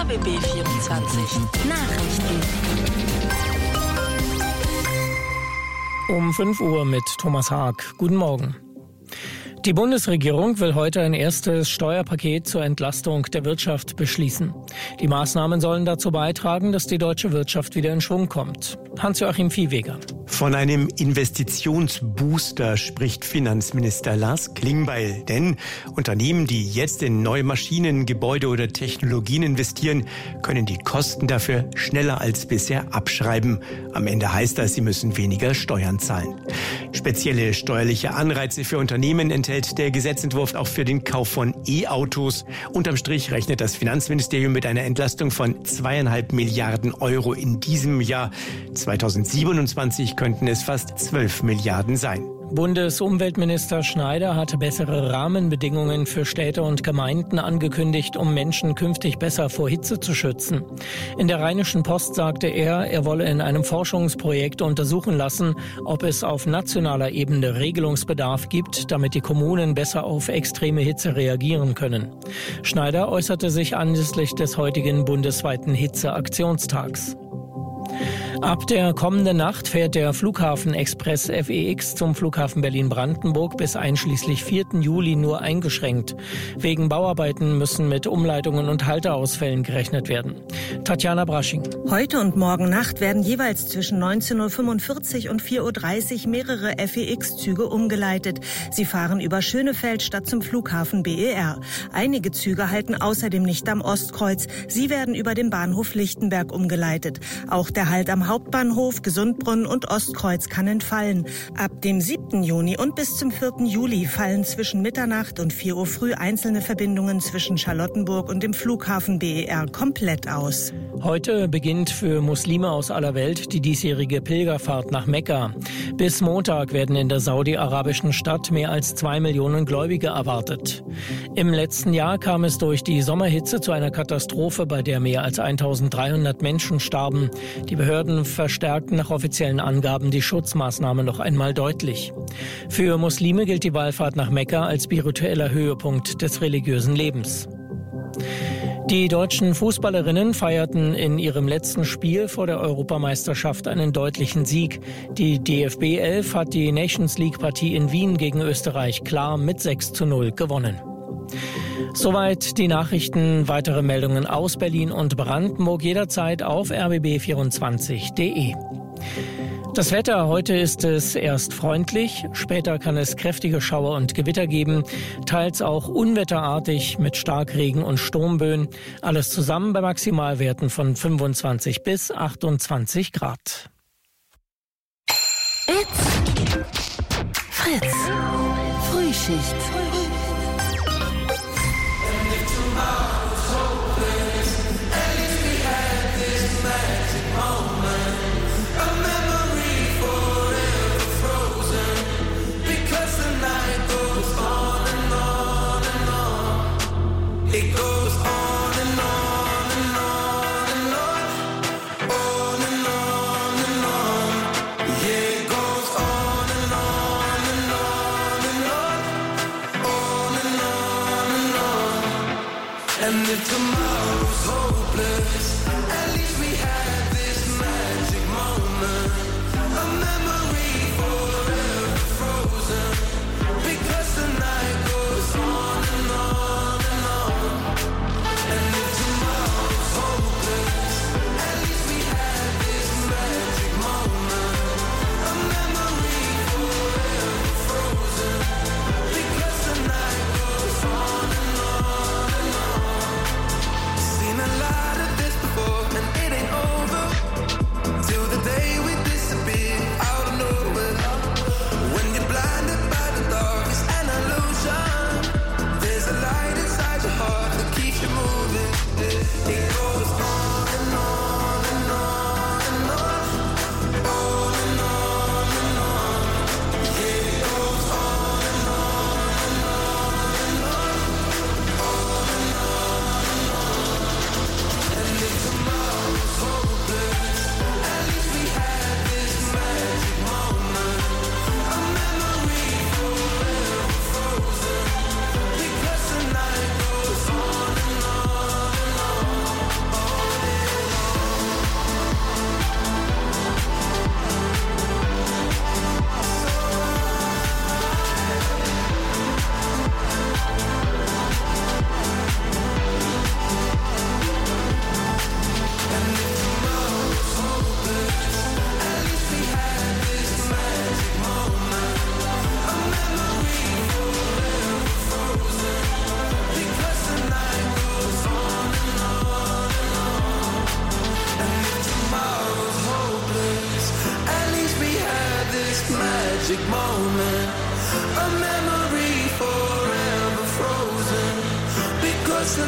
RBB 24 Nachrichten. Um 5 Uhr mit Thomas Haag. Guten Morgen. Die Bundesregierung will heute ein erstes Steuerpaket zur Entlastung der Wirtschaft beschließen. Die Maßnahmen sollen dazu beitragen, dass die deutsche Wirtschaft wieder in Schwung kommt. Hans-Joachim Viehweger. Von einem Investitionsbooster spricht Finanzminister Lars Klingbeil. Denn Unternehmen, die jetzt in neue Maschinen, Gebäude oder Technologien investieren, können die Kosten dafür schneller als bisher abschreiben. Am Ende heißt das, sie müssen weniger Steuern zahlen. Spezielle steuerliche Anreize für Unternehmen enthält der Gesetzentwurf auch für den Kauf von E-Autos. Unterm Strich rechnet das Finanzministerium mit einer Entlastung von 2,5 Milliarden Euro in diesem Jahr. 2027 könnten es fast 12 Milliarden sein. Bundesumweltminister Schneider hat bessere Rahmenbedingungen für Städte und Gemeinden angekündigt, um Menschen künftig besser vor Hitze zu schützen. In der Rheinischen Post sagte er wolle in einem Forschungsprojekt untersuchen lassen, ob es auf nationaler Ebene Regelungsbedarf gibt, damit die Kommunen besser auf extreme Hitze reagieren können. Schneider äußerte sich anlässlich des heutigen bundesweiten Hitzeaktionstags. Ab der kommenden Nacht fährt der Flughafen-Express FEX zum Flughafen Berlin-Brandenburg bis einschließlich 4. Juli nur eingeschränkt. Wegen Bauarbeiten müssen mit Umleitungen und Halteausfällen gerechnet werden. Tatjana Brasching. Heute und morgen Nacht werden jeweils zwischen 19.45 Uhr und 4.30 Uhr mehrere FEX-Züge umgeleitet. Sie fahren über Schönefeld statt zum Flughafen BER. Einige Züge halten außerdem nicht am Ostkreuz. Sie werden über den Bahnhof Lichtenberg umgeleitet. Auch der Halt am Hauptbahnhof, Gesundbrunnen und Ostkreuz kann entfallen. Ab dem 7. Juni und bis zum 4. Juli fallen zwischen Mitternacht und 4 Uhr früh einzelne Verbindungen zwischen Charlottenburg und dem Flughafen BER komplett aus. Heute beginnt für Muslime aus aller Welt die diesjährige Pilgerfahrt nach Mekka. Bis Montag werden in der saudi-arabischen Stadt mehr als 2 Millionen Gläubige erwartet. Im letzten Jahr kam es durch die Sommerhitze zu einer Katastrophe, bei der mehr als 1300 Menschen starben. Die Behörden verstärkten nach offiziellen Angaben die Schutzmaßnahmen noch einmal deutlich. Für Muslime gilt die Wallfahrt nach Mekka als spiritueller Höhepunkt des religiösen Lebens. Die deutschen Fußballerinnen feierten in ihrem letzten Spiel vor der Europameisterschaft einen deutlichen Sieg. Die DFB 11 hat die Nations League-Partie in Wien gegen Österreich klar mit 6:0 gewonnen. Soweit die Nachrichten. Weitere Meldungen aus Berlin und Brandenburg jederzeit auf rbb24.de. Das Wetter, heute ist es erst freundlich, später kann es kräftige Schauer und Gewitter geben, teils auch unwetterartig mit Starkregen und Sturmböen. Alles zusammen bei Maximalwerten von 25 bis 28 Grad. It's Fritz. Frühschicht. It goes on and on and on and on, on and on and on. Yeah, it goes on and on and on and on and on and on. And if tomorrow's hopeless, at least we had this magic moment, a memory forever frozen, because the night goes on and on.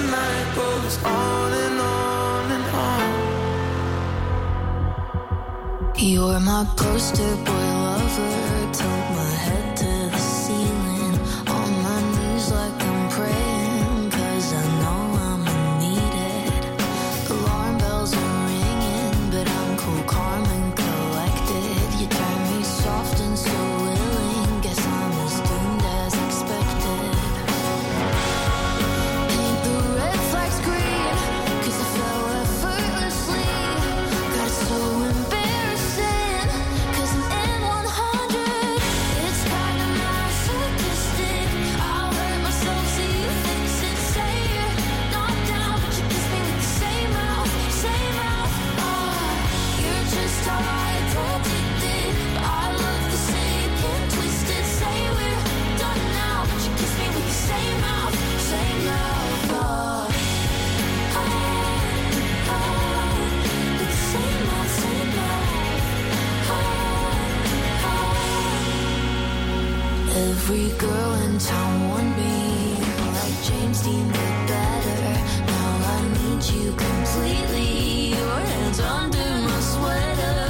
night goes on and on and on. You're my poster boy lover, tilt my head to the ceiling, on my knees like I'm praying, 'cause I know I'ma need it. Alarm bells are ringing, but I'm cool, calm and collected. You turn me soft and so willing, guess I'm as doomed as expected. Paint the red flags green, 'cause I fell effortlessly. Got it so embarrassing, 'cause I'm in 100. It's kinda masochistic. I'll hurt myself, see you fix it. Say you're not down, but you kiss me with the same mouth, same mouth. You're just how I predicted, but I love the sick and twisted. Say we're done now, but you kiss me with the same mouth, same mouth. With the same mouth, same mouth. Every girl in town want me, like James Dean, but better. Now I need you completely. Your hands under my sweater.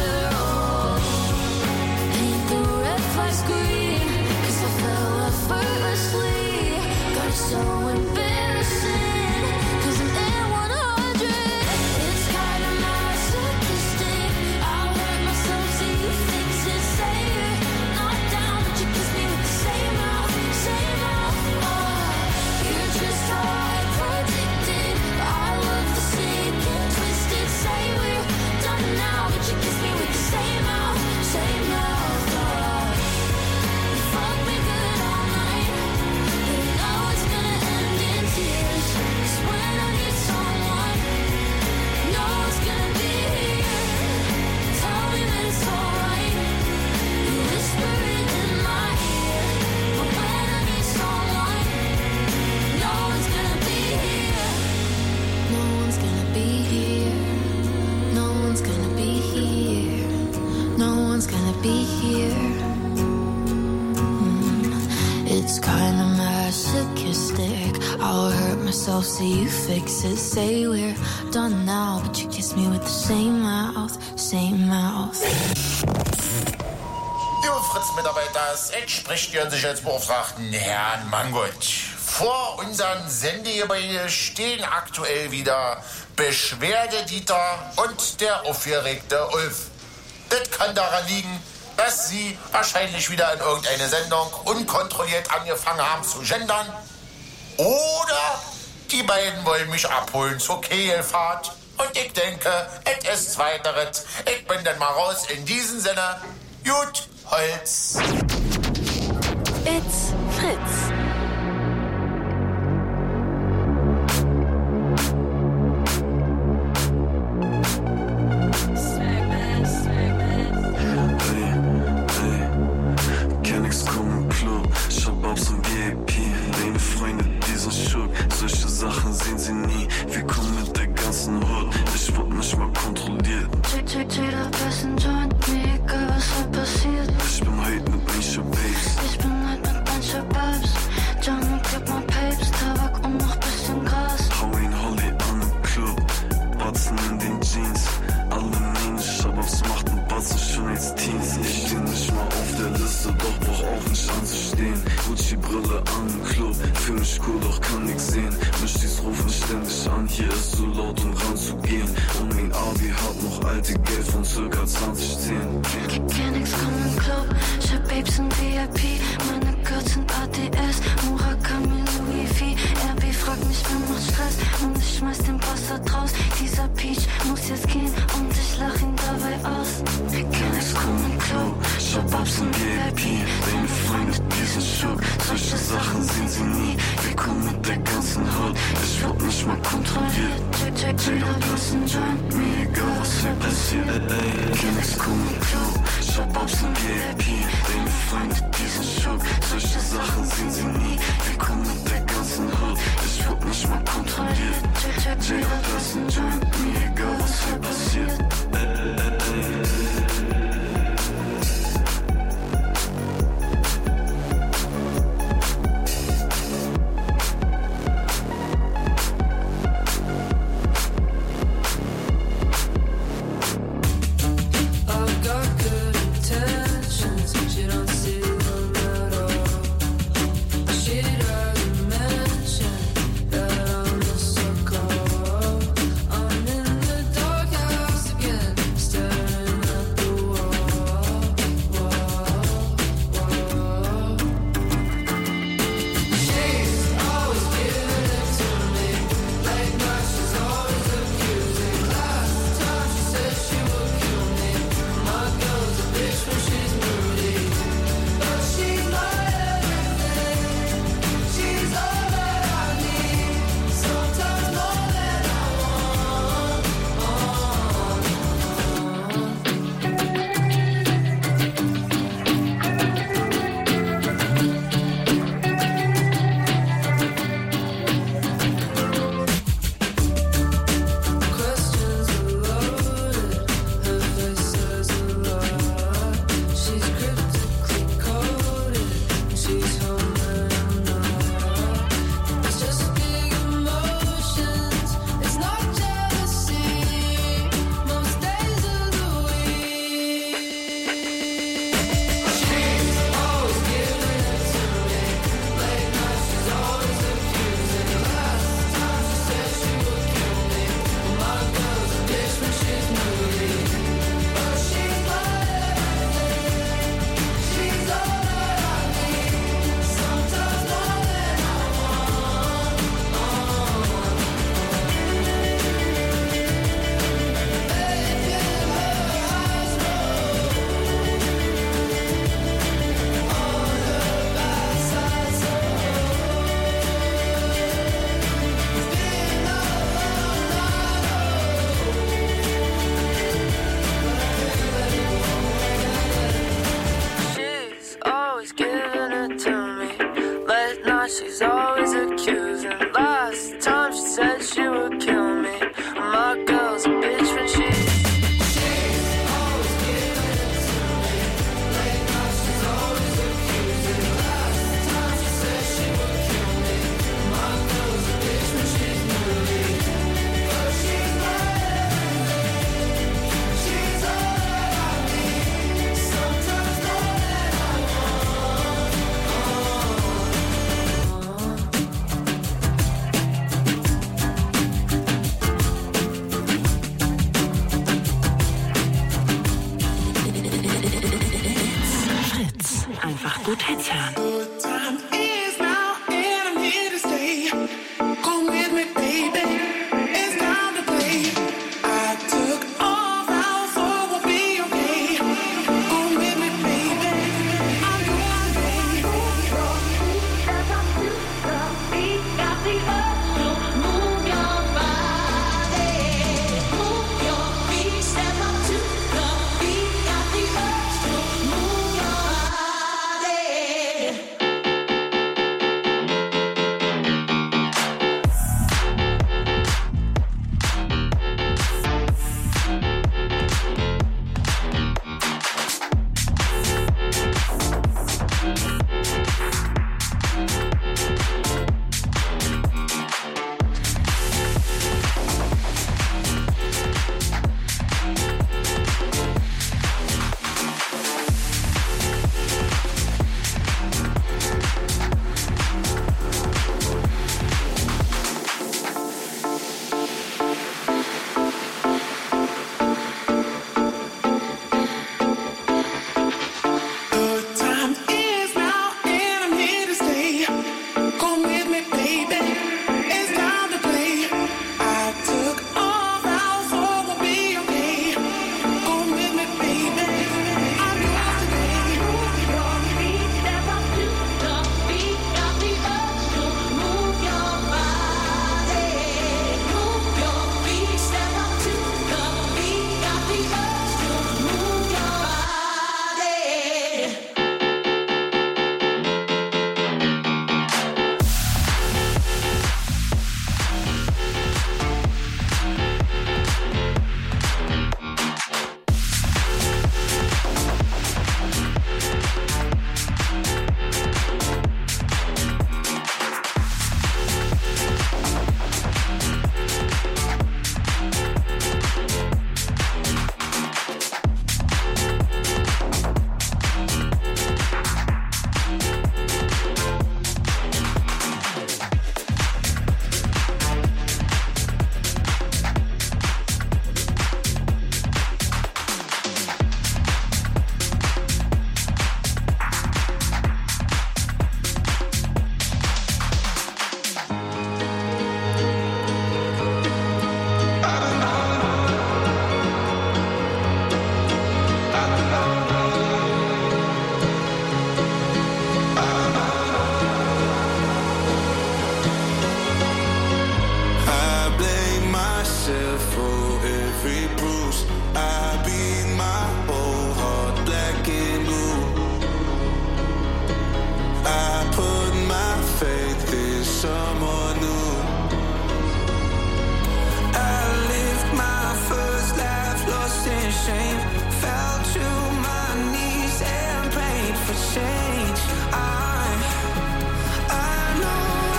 Paint the red flags green, 'cause I fell effortlessly. Got it so embarrassing, 'cause I'm in 100. It's kinda masochistic. I'll hurt myself, see you fix it. Say you're not down, but you kiss me with the same mouth, same mouth. You're just how I predicted. I love the sick and twisted. Say we're done now, but you kiss me with the same mouth, same mouth. You fuck me good all night, but you know it's gonna end in tears. 'Cause when I need someone, no one's gonna be here. Tell me that it's alright. You whisper it in my ear. But when I need someone, no one's gonna be here. No one's gonna be here. No one's gonna be here. No one's gonna be here. It's kinda masochistic. I'll hurt myself, see you fix it. Say we're done now, but you kiss me with the same mouth, same mouth. Liebe Fritz-Mitarbeiter, es entspricht Ihren Sicherheitsbeauftragten Herrn Mangold. Vor unseren Sendegebäude stehen aktuell wieder Beschwerde-Dieter und der aufgeregte Ulf. Das kann daran liegen, dass Sie wahrscheinlich wieder in irgendeine Sendung unkontrolliert angefangen haben zu gendern. Oder die beiden wollen mich abholen zur Kegelfahrt. Und ich denke, es ist zweiteres. Ich bin dann mal raus. In diesem Sinne, gut Holz. It's Fritz. Kenn nix komm im Club, ich hab Babs im VIP. Deine Freunde, die sind schock, solche Sachen sehen sie nie. Wir kommen mit der ganzen Hut, ich wurde nicht mal kontrolliert. Jeder Person joint mir, egal was heute passiert. Ich bin heute mit Misha Babes. Ich bin heute mit mancher Babs. Jam und gib mal Papes, Tabak und noch bisschen Gras. Hau ihn Holly an im Club, Batzen in den Jeans. Alle nehmen Shababs, macht ein Batzen schon als Teens. Ich steh nicht mal auf der Liste, doch brauch auch nicht anzustehen. Gucci-Brille an im Club, fühl mich cool, doch kann nix sehen. Mischis rufen ständig an, hier ist so laut, um ranzugehen. Und mein Abi hat noch alte Geld von circa 2010. Kenn nix, komm im Club. Ich hab Babes im VIP. Meine Girls sind ADS. Murakami, Louis V. RB fragt mich, wer macht Stress. Und ich schmeiß den Bastard raus. Dieser Peach muss jetzt gehen und ich lach ihn dabei aus. Kenn nix, komm im Club. Ich hab Babs im VIP. Deine Freunde, die sind schock. Solche Sachen sehen sie nie. Wir kommen mit der ganzen Hut. Ich wurde nicht mal kontrolliert. Jeder Person joint mir, egal was hier passiert. Kenn nix, komm im Club. Ich hab Babs im VIP. Deine Freunde, die sind schock. Solche Sachen sehen sie nie. Wir kommen mit der ganzen Hut. Ich wurde nicht mal kontrolliert. Jeder Person joint mir, egal was hier passiert. gut Hits hören.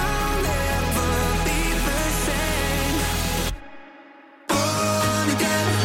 Again.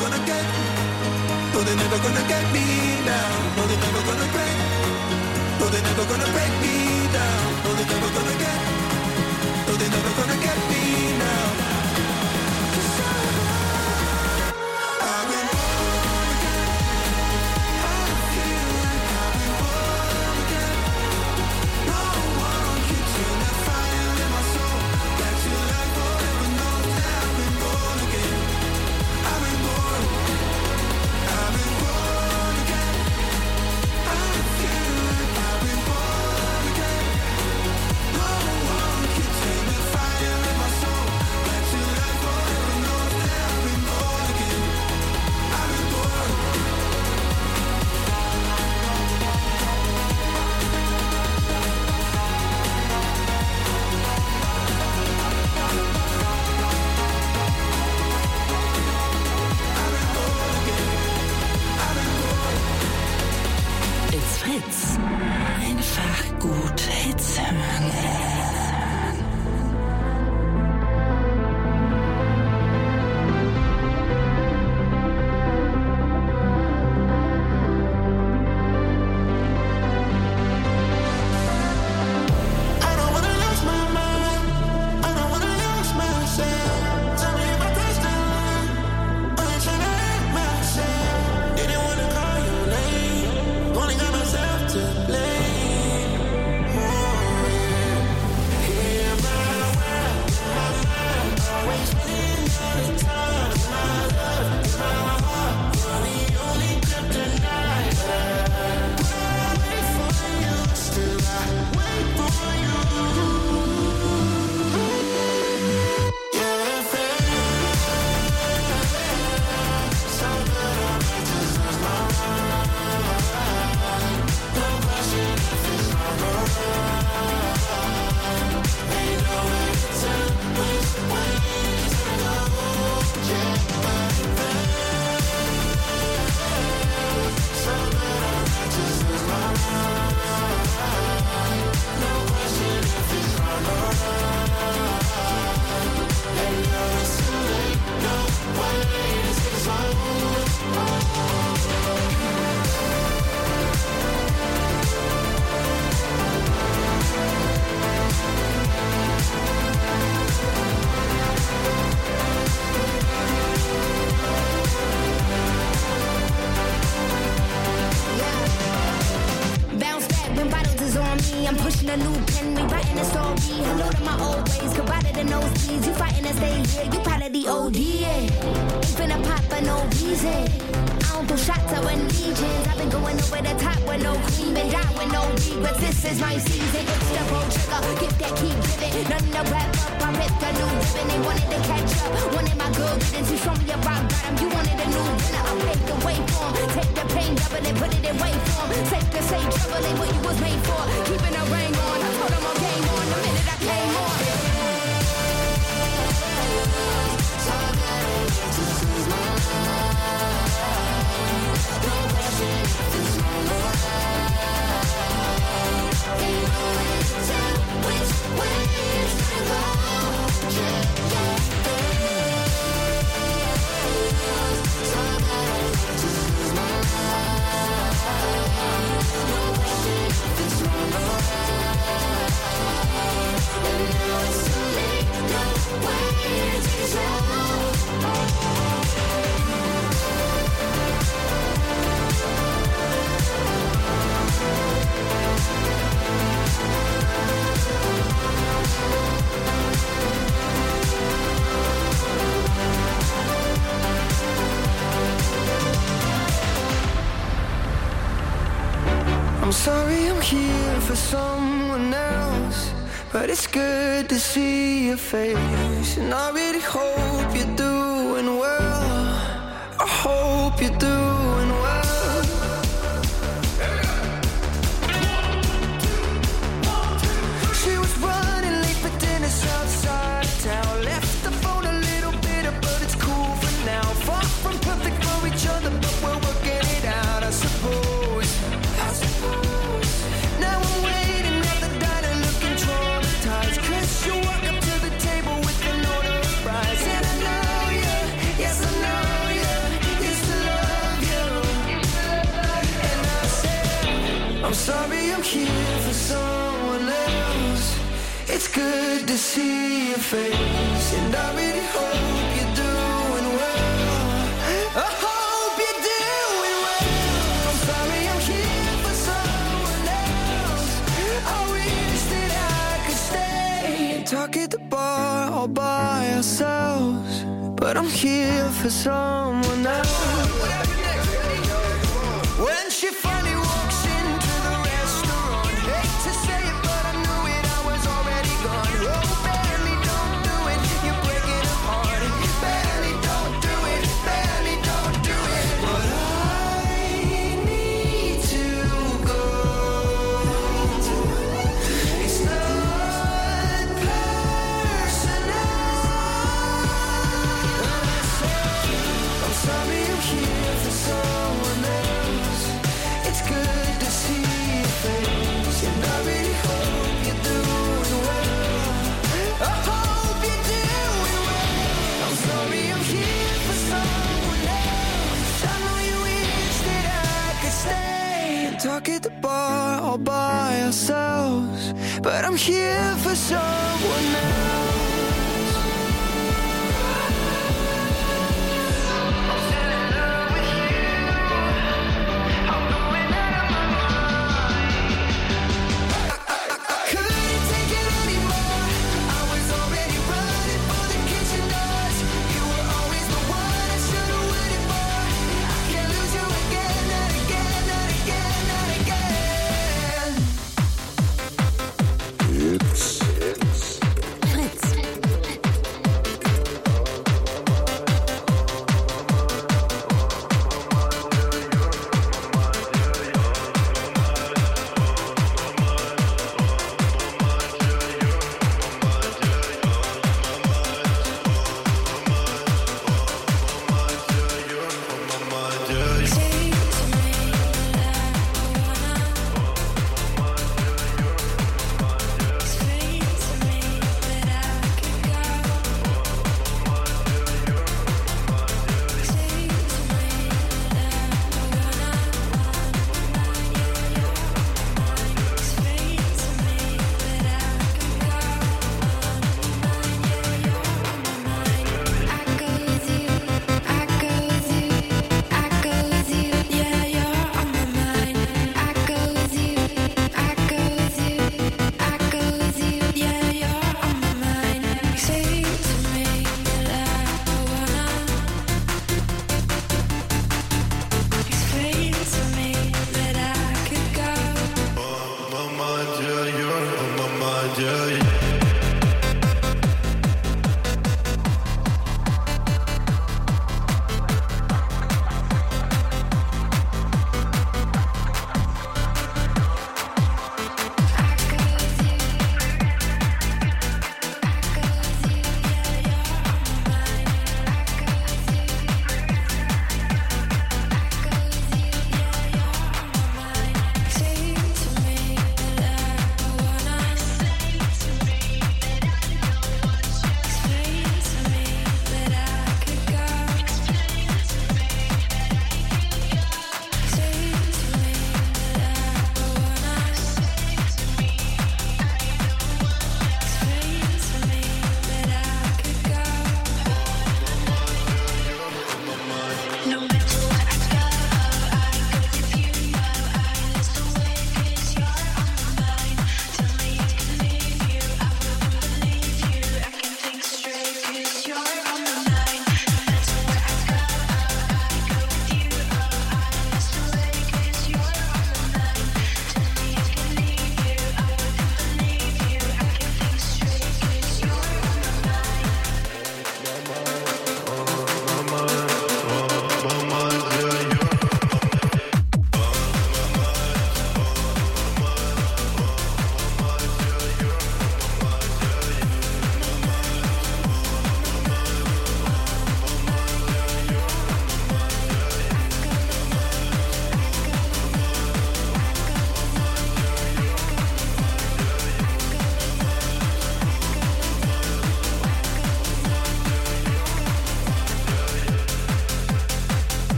gonna get. No, they're never gonna get me now. No, they're never gonna break. No, they're never gonna break me down. No, they're never gonna get. No, they're never gonna get me now. 'Cause I've been born again. I feel like I've been born again. No one can turn that fire in my soul. Back to life forever knows that I've been born again. I've been born. I've been born again. I feel like I've been born again. No one can turn that fire in my soul. Back to life forever knows that I've been born again. I've been born. It's Fritz. Einfach gut Hits hören. I don't wanna lose my mind. I don't wanna lose myself. Tell me if I touched the line. I ain't tryna hurt myself. Didn't wanna call your name. Only got myself to blame. Hear my world, my mind. Always spinning all the time. My love, my heart. You're the only kryptonite. I wait for you, still I wait for you. Yeah, so good I might just lose my mind. No question if it's wrong or right. Ain't no way to tell which way to go. Yeah, so good I might just lose my mind. No question if it's wrong or right. Ain't no it's too late. No way to take us home. Bounce back when bottles is on me. I'm pushing a new pen, rewriting a story. Hello to my old ways, goodbye to the nosebleeds. You fighting to stay here, you part of the OD. Ain't finna pop for no reason. I don't do shots, I win legions. I've been going over the top with no cream and die with no regrets. This is my season. It's the road trigger, give that keep giving. Nothing to wrap up, I ripped a new ribbon. They wanted to catch up, wanted my good riddance. You show me a rock bottom, you wanted a new winner. I paved the way for 'em. Take the pain, double it, put it in way for 'em. Safe to say, trouble ain't what you was made for. Keeping a ring on, I told 'em I'm game on. The minute I came on. I'm sorry I'm here for someone else, but it's good to see your face. And I really hope you're doing well. I hope you're doing well. She was running late for dinner outside of town. Left the phone a little bitter, but it's cool for now. Far from perfect for each other, but we're working it out, I suppose. Now I'm waiting at the diner looking traumatized. Chris, you walk up to the table with an order of fries. And I know you, yes I know you. to see your face, and I really hope you're doing well. I hope you're doing well. I'm sorry I'm here for someone else. I wish that I could stay and talk at the bar all by ourselves, but I'm here for someone else. When she finally walks into the restaurant, hate to say it, but I knew it, I was already gone. Oh, barely don't do it, you're breaking her heart. Barely don't do it, barely don't do it. But I need to go. It's not personal. I'm sorry I'm here for someone else. It's good to see your face, and I really hope you're doing well. I hope you're doing well. I'm sorry I'm here for someone else. I know you wish that I could stay and talk at the bar all by ourselves, but I'm here for someone else. Couldn't take it anymore. I was already running for the kitchen doors. You were always the one I should've waited for. I can't lose you again, not again, not again, not again.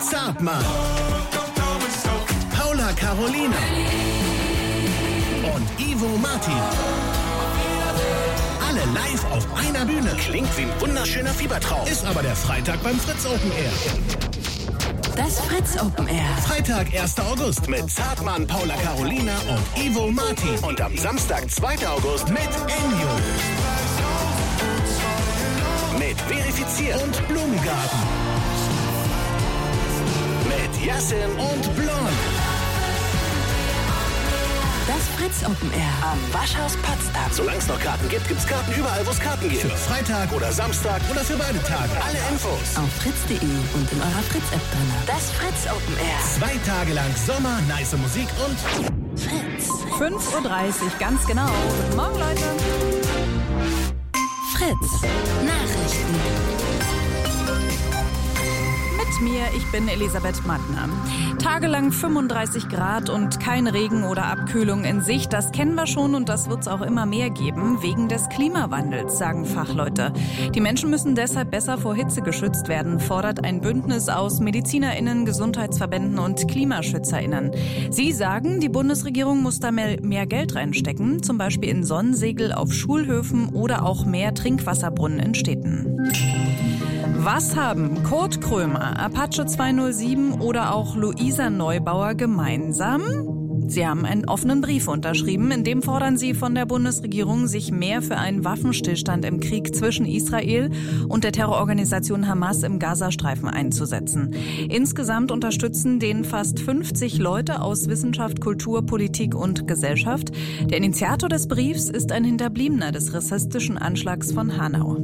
Zartmann, Paula Carolina und Ivo Martin. Alle live auf einer Bühne. Klingt wie ein wunderschöner Fiebertraum. Ist aber der Freitag beim Fritz Open Air. Das Fritz Open Air. Freitag, 1. August mit Zartmann, Paula Carolina und Ivo Martin. Und am Samstag, 2. August mit Enjo. Mit Verifiziert und Blumengarten. Mit Yassin und Blond. Das Fritz Open Air am Waschhaus Potsdam. Solange es noch Karten gibt, gibt's Karten überall, wo es Karten gibt. Für Freitag oder Samstag oder für beide Tage. Alle Infos Auf fritz.de und in eurer Fritz-App drin. Das Fritz Open Air. 2 Tage lang Sommer, nice Musik und Fritz. 5:30 Uhr, ganz genau. Guten Morgen, Leute. Fritz. Nachrichten. Mit mir, ich bin Elisabeth Mattner. Tagelang 35 Grad und kein Regen oder Abkühlung in Sicht, das kennen wir schon und das wird es auch immer mehr geben, wegen des Klimawandels, sagen Fachleute. Die Menschen müssen deshalb besser vor Hitze geschützt werden, fordert ein Bündnis aus MedizinerInnen, Gesundheitsverbänden und KlimaschützerInnen. Sie sagen, die Bundesregierung muss da mehr Geld reinstecken, zum Beispiel in Sonnensegel auf Schulhöfen oder auch mehr Trinkwasserbrunnen in Städten. Was haben Kurt Krömer, Apache 207 oder auch Luisa Neubauer gemeinsam? Sie haben einen offenen Brief unterschrieben, in dem fordern sie von der Bundesregierung, sich mehr für einen Waffenstillstand im Krieg zwischen Israel und der Terrororganisation Hamas im Gazastreifen einzusetzen. Insgesamt unterstützen den fast 50 Leute aus Wissenschaft, Kultur, Politik und Gesellschaft. Der Initiator des Briefs ist ein Hinterbliebener des rassistischen Anschlags von Hanau.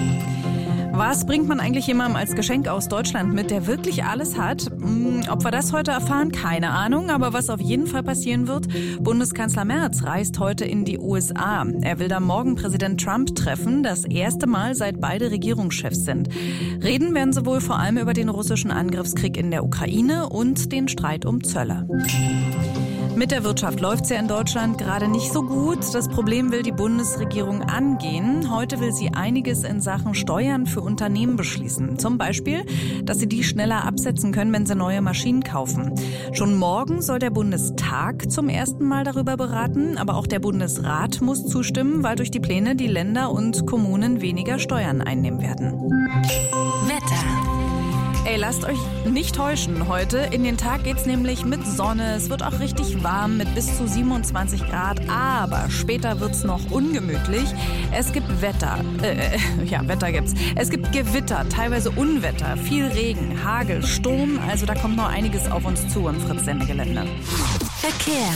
Was bringt man eigentlich jemandem als Geschenk aus Deutschland mit, der wirklich alles hat? Ob wir das heute erfahren, keine Ahnung. Aber was auf jeden Fall passieren wird, Bundeskanzler Merz reist heute in die USA. Er will da morgen Präsident Trump treffen, das erste Mal, seit beide Regierungschefs sind. Reden werden sie wohl vor allem über den russischen Angriffskrieg in der Ukraine und den Streit um Zölle. Mit der Wirtschaft läuft's ja in Deutschland gerade nicht so gut. Das Problem will die Bundesregierung angehen. Heute will sie einiges in Sachen Steuern für Unternehmen beschließen. Zum Beispiel, dass sie die schneller absetzen können, wenn sie neue Maschinen kaufen. Schon morgen soll der Bundestag zum ersten Mal darüber beraten. Aber auch der Bundesrat muss zustimmen, weil durch die Pläne die Länder und Kommunen weniger Steuern einnehmen werden. Wetter. Ey, lasst euch nicht täuschen heute. In den Tag geht's nämlich mit Sonne. Es wird auch richtig warm mit bis zu 27 Grad. Aber später wird's noch ungemütlich. Es gibt Wetter. Wetter gibt's. Es gibt Gewitter, teilweise Unwetter, viel Regen, Hagel, Sturm. Also da kommt noch einiges auf uns zu im Fritz-Sendegelände. Verkehr.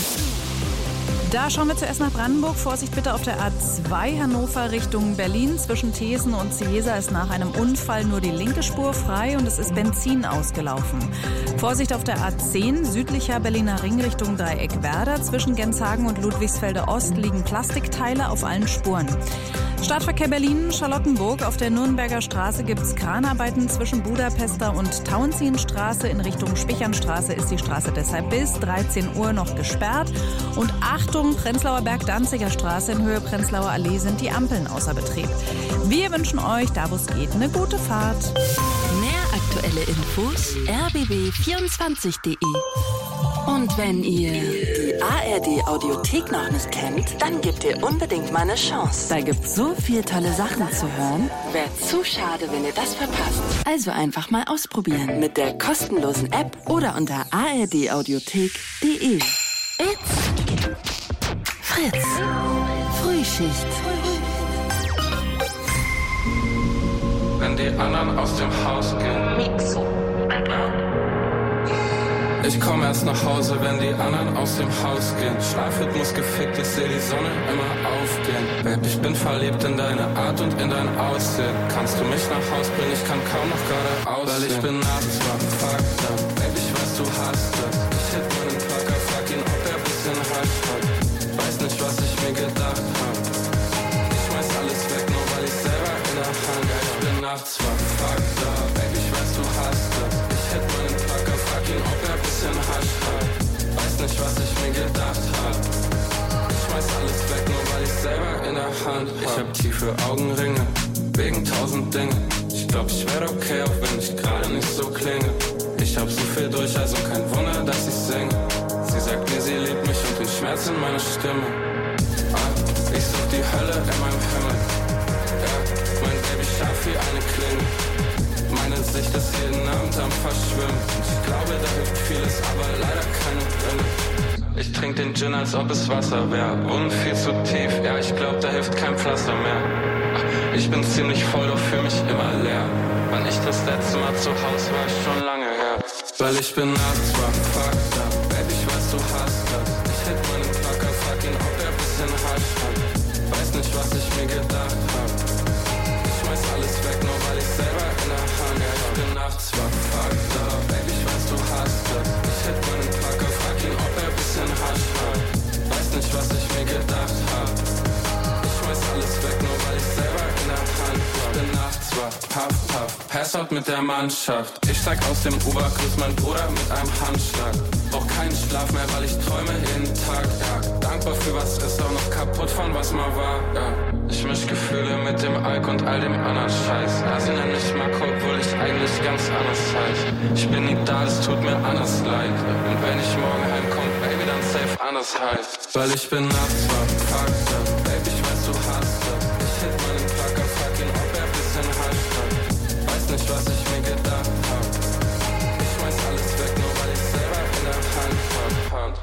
Da schauen wir zuerst nach Brandenburg. Vorsicht bitte auf der A2 Hannover Richtung Berlin. Zwischen Thesen und Ciesa ist nach einem Unfall nur die linke Spur frei und es ist Benzin ausgelaufen. Vorsicht auf der A10 südlicher Berliner Ring Richtung Dreieck Werder. Zwischen Genshagen und Ludwigsfelde Ost liegen Plastikteile auf allen Spuren. Stadtverkehr Berlin-Charlottenburg. Auf der Nürnberger Straße gibt's Kranarbeiten zwischen Budapester und Tauentzienstraße. In Richtung Spichernstraße ist die Straße deshalb bis 13 Uhr noch gesperrt. Und Achtung, Prenzlauer Berg-Danziger Straße in Höhe Prenzlauer Allee sind die Ampeln außer Betrieb. Wir wünschen euch, da wo es geht, eine gute Fahrt. Mehr aktuelle Infos rbb24.de. Und wenn ihr die ARD Audiothek noch nicht kennt, dann gebt ihr unbedingt mal eine Chance. Da gibt's so viel tolle Sachen zu hören. Wäre zu schade, wenn ihr das verpasst. Also einfach mal ausprobieren mit der kostenlosen App oder unter ardaudiothek.de. It's Fritz. Frühschicht. Wenn die anderen aus dem Haus gehen. Mixo. Ich komm erst nach Hause, wenn die anderen aus dem Haus gehen. Schlafrhythmus gefickt, ich seh die Sonne immer aufgehen. Babe, ich bin verliebt in deine Art und in dein Aussehen. Kannst du mich nach Haus bringen? Ich kann kaum noch geradeaus sehen. Weil ich bin nachts wach, fuck da. Babe, ich weiß, du hast das. Ich hit meinen Plugger, frag ihn, ob er bisschen Hasch hat. Weiß nicht, was ich mir gedacht hab. Ich schmeiß alles weg, nur weil ich selber in der Hand. Ja, ich bin nachts wach, fuck da. Babe, ich weiß, du hast das. Ich hit meinen Plugger, frag ihn, ob er bisschen Hasch hat. Weiß nicht, was ich mir gedacht hab. Ich schmeiß alles weg, nur weil ich selber in der Hand hab. Ich hab tiefe Augenringe, wegen 1000 Dinge. Ich glaub, ich werd okay, auch wenn ich gerade nicht so klinge. Ich hab so viel durch, also kein Wunder, dass ich singe. Sie sagt mir, sie liebt mich und den Schmerz in meiner Stimme. Ich such die Hölle in meinem Himmel. Ja, mein Baby scharf wie eine Klinge. Meine Sicht ist jeden Abend am Verschwimmen. Und ich glaube, da hilft vieles, aber leider keine Brille. Ich trink den Gin, als ob es Wasser wär. Wunden viel zu tief, ja, ich glaub, da hilft kein Pflaster mehr. Ich bin ziemlich voll, doch fühl mich immer leer. Wann ich das letzte Mal zu Hause war, ist schon lange her. Weil ich bin nachts wach, fucked up. Baby, ich weiß, du hast das. Ich hit meinen Placker, frag ihn, ob er bisschen Hasch hat. Weiß nicht, was ich mir gedacht hab. Ich schmeiß alles weg, nur weil ich selber in der Hand. Ja, ich bin nachts wach, fucked up. Baby, ich weiß, du hast das. Ich hit meinen Placker, frag ihn, ob er bisschen Hasch hat. Weiß nicht, was ich mir gedacht hab. Ich schmeiß alles weg, nur weil ich selber in der Hand. Ich bin nachts wach, puff, puff, pass out mit der Mannschaft. Ich steig aus dem Uber, grüß mein Bruder mit einem Handschlag. Brauch keinen Schlaf mehr, weil ich träume jeden Tag, ja. Dankbar für was ist, auch noch kaputt von was mal war, ja. Ich misch Gefühle mit dem Alk und all dem anderen Scheiß. Sie nennen mich Marco, obwohl ich eigentlich ganz anders heiß. Ich bin nie da, es tut mir anders leid. Und wenn ich morgen heimkomm, Baby, dann safe anders heißt. Weil ich bin nachts wach, fucked up. Baby, ich weiß, du hast das. Ich hit meinen Placker, frag ihn, ob er bisschen Hasch hat. Weiß nicht, was ich mir gedacht hab. Ich schmeiß alles weg, nur weil ich selber in der Hand hab.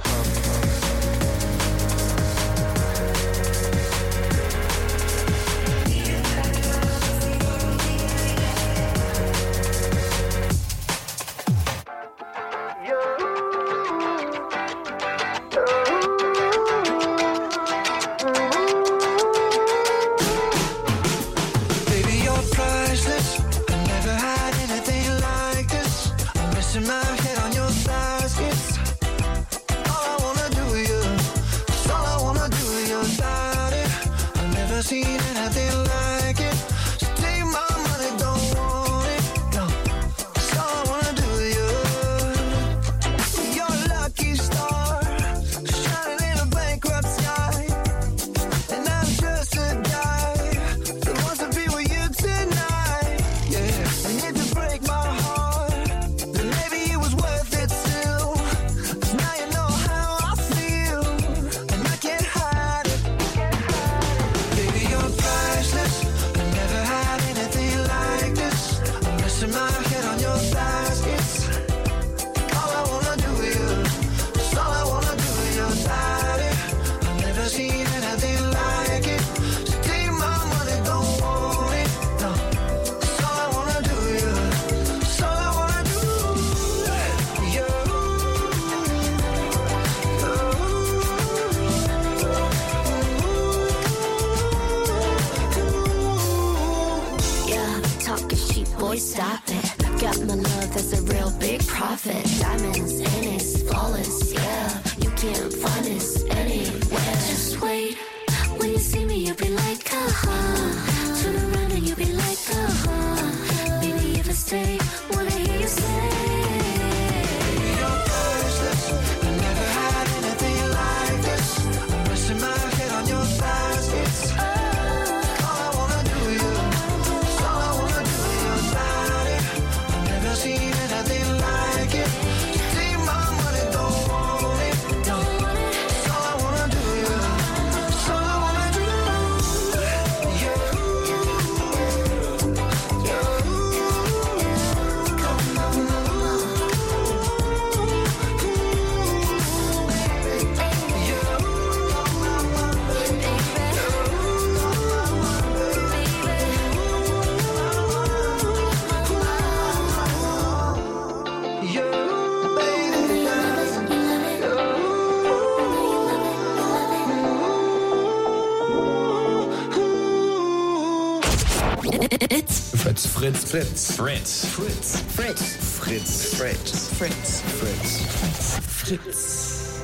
Fritz. Fritz. Fritz. Fritz. Fritz. Fritz. Fritz. Fritz. Fritz. Fritz.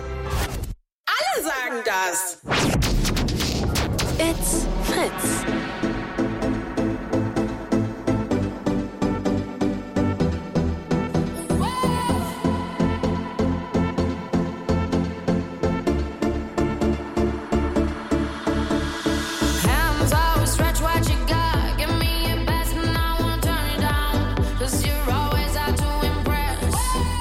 Alle sagen das. It's Fritz. Cause you're always out to impress.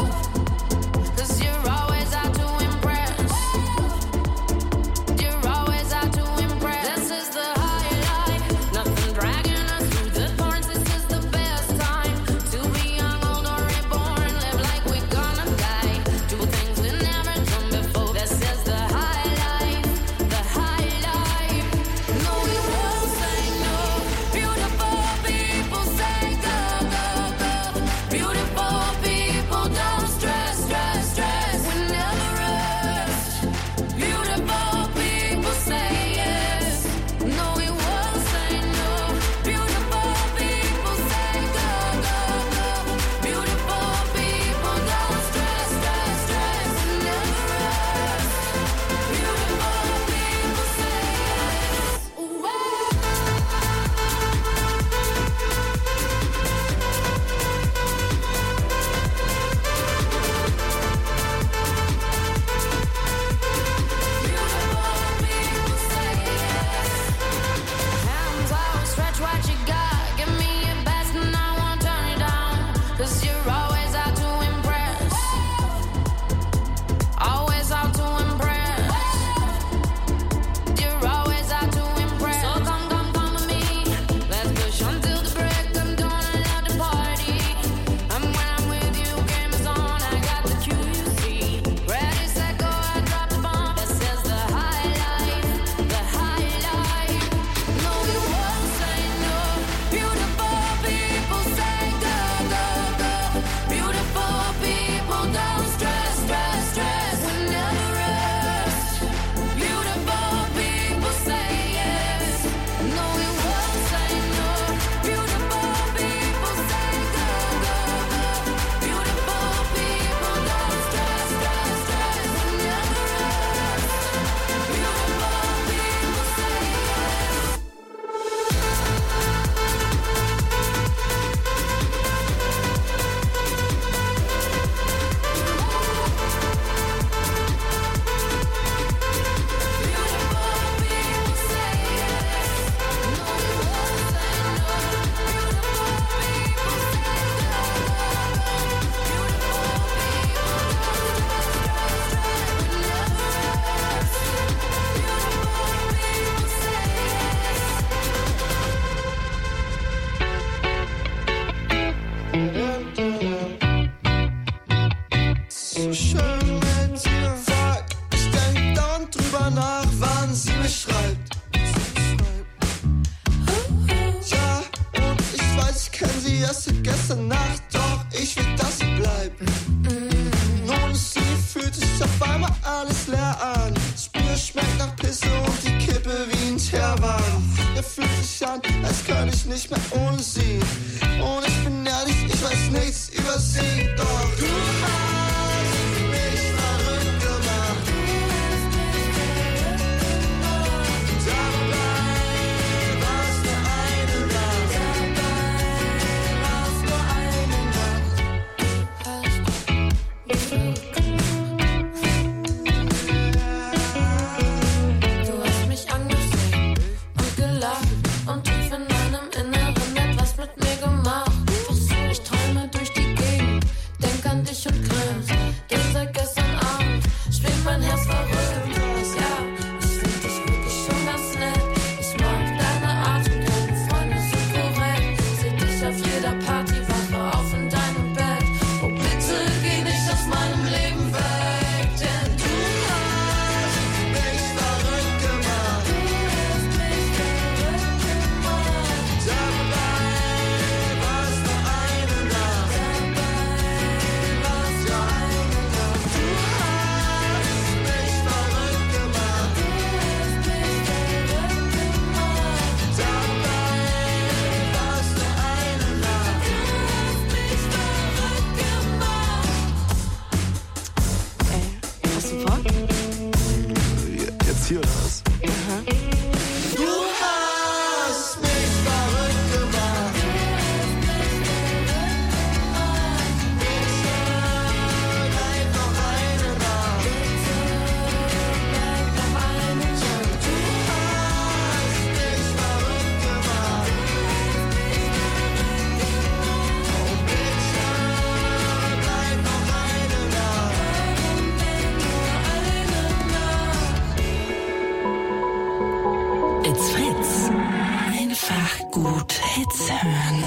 you're always out to impress. Always out to impress. You're always out to impress. So come with me. Let's push until the break. I'm gonna love the party. And when I'm with you, game is on. I got the cue, you see. Ready, set, go, I drop the bomb. This is the highlight, the highlight. No, you won't say no. Beautiful people say go, go, go. Beautiful people don't stress, stress, stress. We never rest. Beautiful people say yes. No, we won't say no. Beautiful people say go, go, go. Beautiful people don't stress, stress, stress. We never rest. Beautiful people say yes. So schön mit dir. Fuck, ich denk dauernd drüber nach, wann sie mich schreibt. Ja, und ich weiß, ich kenn sie erst seit gestern Nacht, doch ich will, dass sie bleibt. Ohne sie fühlt sich auf einmal alles leer an. Das Bier schmeckt nach Pisse und die Kippe wie ein Teerwahn. Er fühlt sich an, als könnte ich nicht mehr ohne sie. Und ich bin ehrlich, ich weiß nichts über sie, doch du hast mich verrückt gemacht. Dabei war's nur eine Nacht. Du hast mich angesehen und gelacht und tief in deinem Inneren etwas mit mir gemacht. Doch so, ich träume durch die Gegend, denk an dich und grinst. Denn seit gestern Abend spielt mein Herz verrückt. Ja, ich find dich wirklich schon ganz nett. Ich mag deine Art und deine Freunde sind korrekt. Seh dich auf jeder Party, wache auf in deinem Bett. Oh bitte geh nicht aus meinem Leben weg, denn du Mich verrückt gemacht. Dabei war's nur eine Nacht. Du hast mich verrückt gemacht. Hast du Bock? Jetzt hier oder was? Du hast mich verrückt gemacht. Bleib noch eine Nacht. Du hast mich verrückt gemacht. Oh bitte, bleib noch eine Nacht. It's Fritz. Einfach gut Hits hören.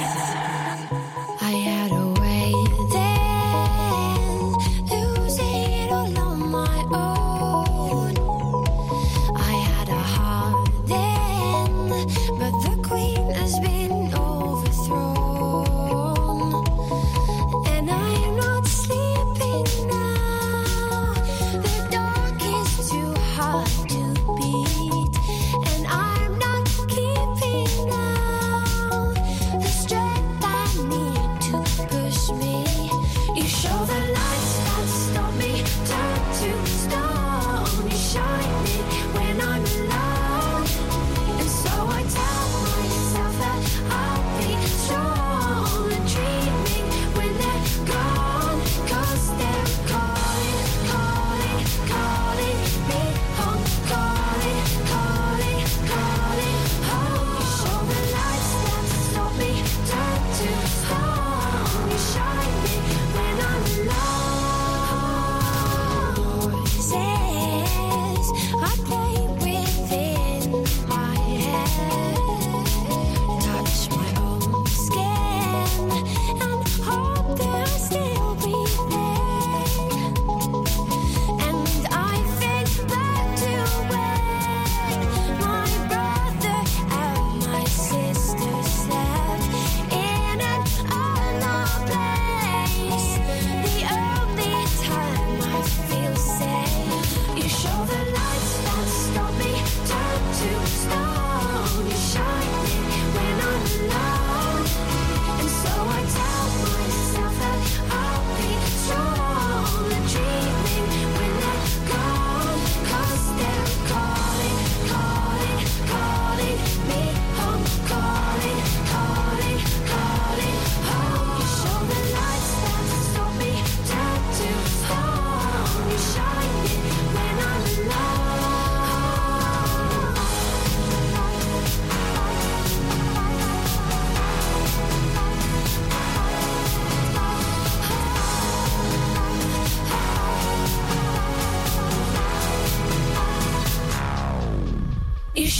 I had a way then, losing it all on my own. I had a heart then, but the queen has been overthrown. And I'm not sleeping now. The dark is too hard to beat, and I'm not keeping now the strength I need to push me. You show the lights that stop me, turn to stone. You shine it when I'm alone, and so I tell myself that I'll be strong and dreaming when they're gone, 'cause they're calling, calling, calling me home, calling, calling, calling home. You show the lights that stop me, turn to stone. You shine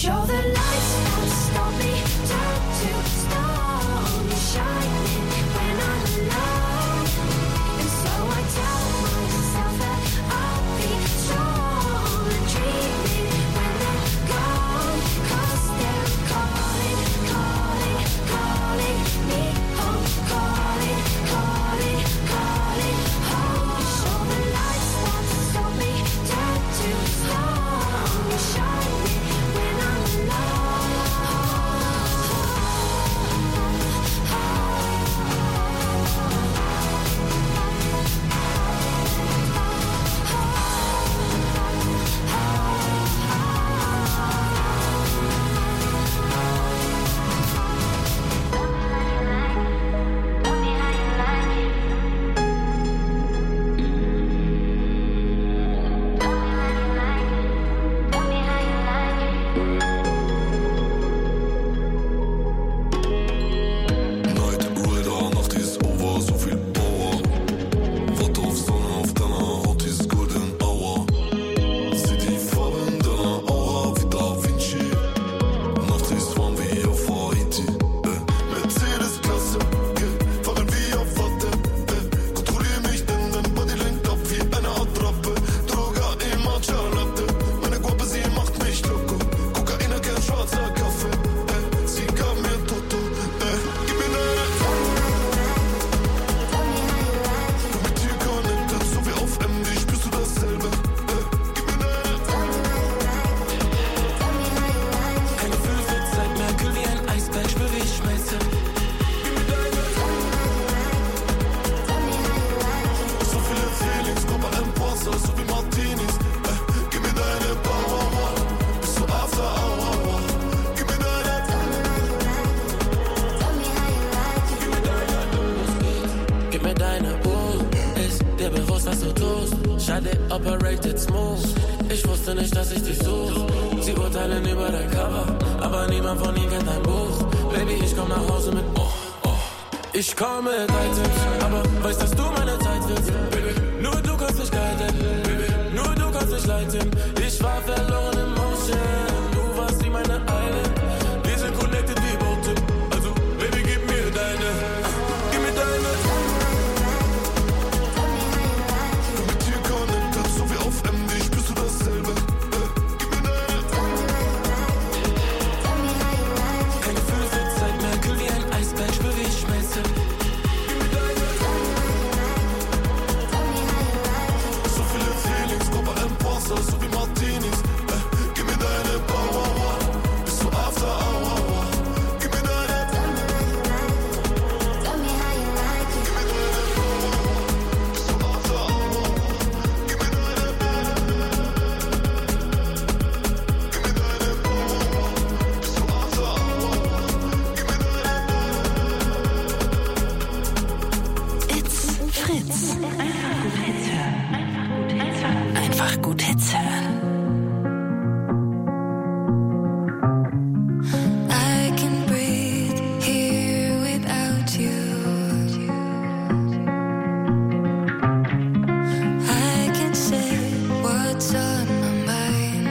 Show the lights won't stop me, turn to stone, shining when I'm alone. And so I tell myself that I'll be strong and dreaming when they're gone. 'Cause they're calling, calling, calling me home, calling, calling, calling home. Show the lights won't stop me, turn to stone, shining when I'm operated smooth. Ich wusste nicht, dass ich dich such. Sie urteilen über dein Cover, aber niemand von ihnen kennt dein Buch. Baby, ich komm nach Hause mit Ich komme mit Items, aber weißt, dass du meine Zeit willst. Baby, nur du kannst mich guiden. Baby, nur du kannst mich leiten. Ich war verloren im Motion. Du warst wie meine Island. Wir sind connected wie Boote. Also, Baby, gib mir deine. Gib mir deine. So wie Martinis, gib mir deine Power, bist du after hour, gib mir deine, tell me how you like it, gib mir deine Power, bist du after hour, gib mir deine, gib mir deine Power, bist du after hour, gib mir deine. It's Fritz. Einfach gut Hits hören. I can breathe here without you. I can say what's on my mind.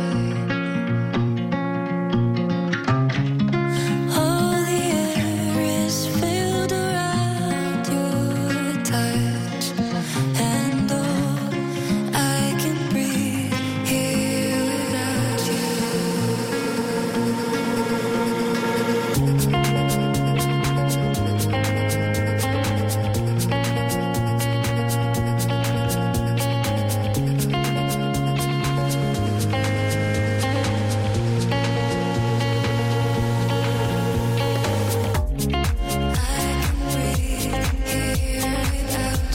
All the air is filled around your touch, and all I can breathe here without you. I can breathe here without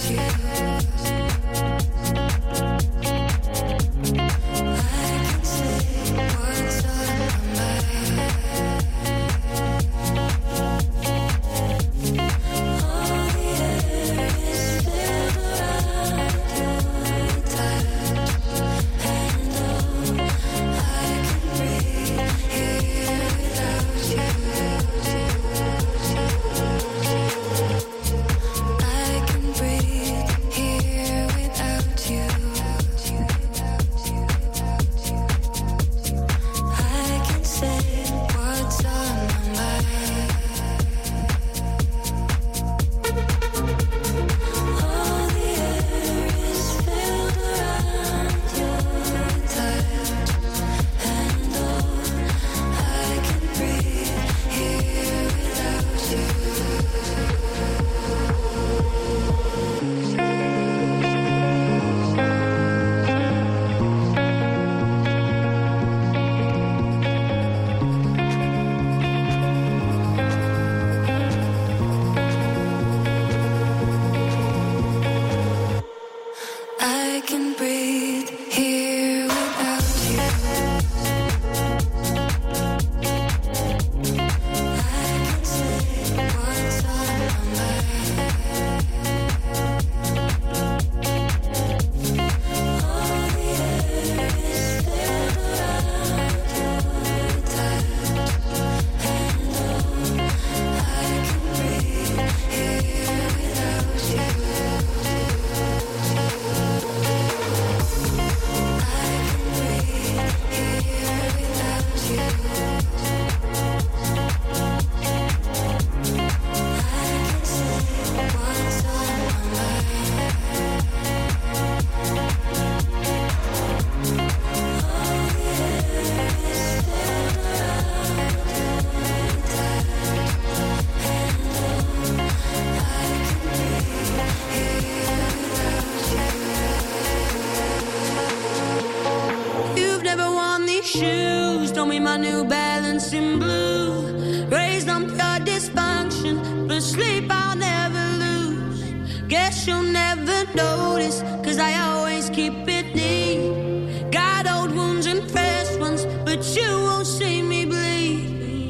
with my New Balance in blue. Raised on pure dysfunction, but sleep I'll never lose. Guess you'll never notice, 'cause I always keep it neat. Got old wounds and fresh ones, but you won't see me bleed.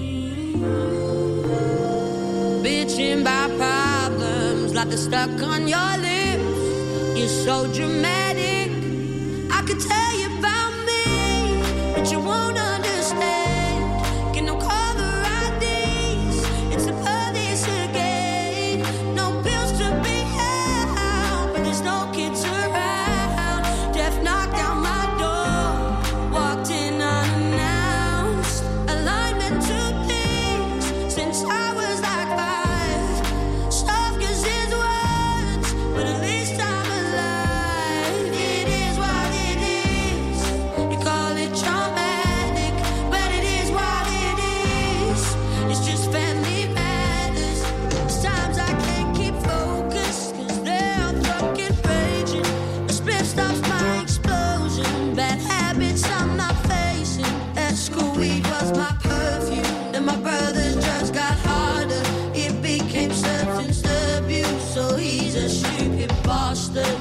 Bitching by problems like they're stuck on your lips. You're so dramatic, I could tell you about me, but you won't understand. Get no caller IDs, it's the police again. No bills to be held, but there's no kids around. Death knocked down my door, walked in unannounced. Alignment to things since I was like 5. Soft 'cause his words, but at least I'm alive. It is what it is. You call it traumatic, but it is what it is. It's just family matters. There's times I can't keep focus, 'cause they're fucking raging. A split stops my explosion. Bad habits I'm not facing. At school weed was my perfume. Then my brother's drugs got harder. It became substance abuse, so he's a stupid bastard.